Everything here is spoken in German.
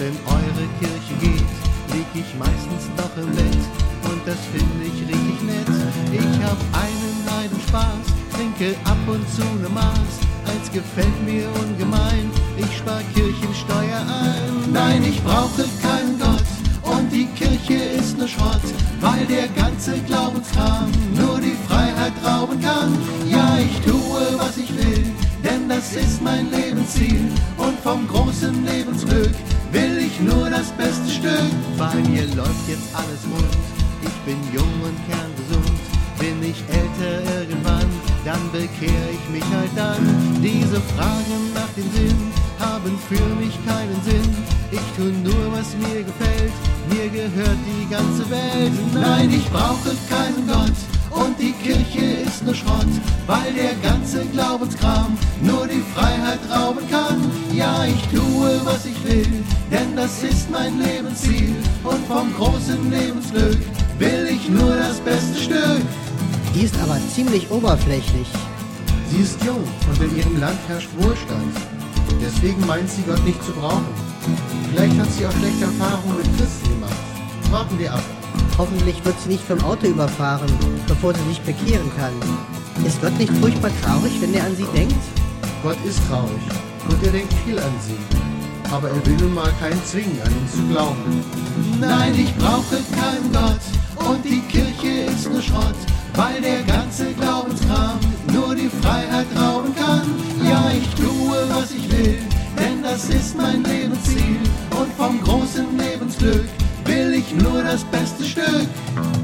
wenn eure Kirche geht, lieg ich meistens noch im Bett und das finde ich richtig nett. Ich hab einen Heidenspaß, trinke ab und zu ne Maß, als gefällt mir ungemein, ich spar Kirchensteuer ein. Nein, ich brauche keinen Gott und die Kirche ist nur Schrott, weil der ganze Glaubenskram nur die Freiheit rauben kann. Ja, ich tue, was ich will, denn das ist mein Lebensziel und vom großen Lebensglück will ich nur das beste Stück. Bei mir läuft jetzt alles rund, ich bin jung und kerngesund. Bin ich älter irgendwann, dann bekehr ich mich halt dann. Diese Fragen nach dem Sinn haben für mich keinen Sinn. Ich tu nur, was mir gefällt, mir gehört die ganze Welt. Nein, ich brauche keinen Gott und die Kirche ist nur Schrott, weil der ganze Glaubenskram nur die Freiheit rauben kann. Ja, ich tue, was ich will, denn das ist mein Lebensziel und vom großen Lebensglück will ich nur das beste Stück. Die ist aber ziemlich oberflächlich. Sie ist jung und in ihrem Land herrscht Wohlstand. Deswegen meint sie, Gott nicht zu brauchen. Vielleicht hat sie auch schlechte Erfahrungen mit Christen gemacht. Warten wir ab. Hoffentlich wird sie nicht vom Auto überfahren, bevor sie sich bekehren kann. Ist Gott nicht furchtbar traurig, wenn er an sie denkt? Gott ist traurig und er denkt viel an sie. Aber er will nun mal keinen zwingen, an ihn zu glauben. Nein, ich brauche keinen Gott und die Kirche ist nur Schrott, weil der ganze Glaubenskram nur die Freiheit rauben kann. Ja, ich tue, was ich will, denn das ist mein Lebensziel und vom großen Lebensglück will ich nur das beste Stück.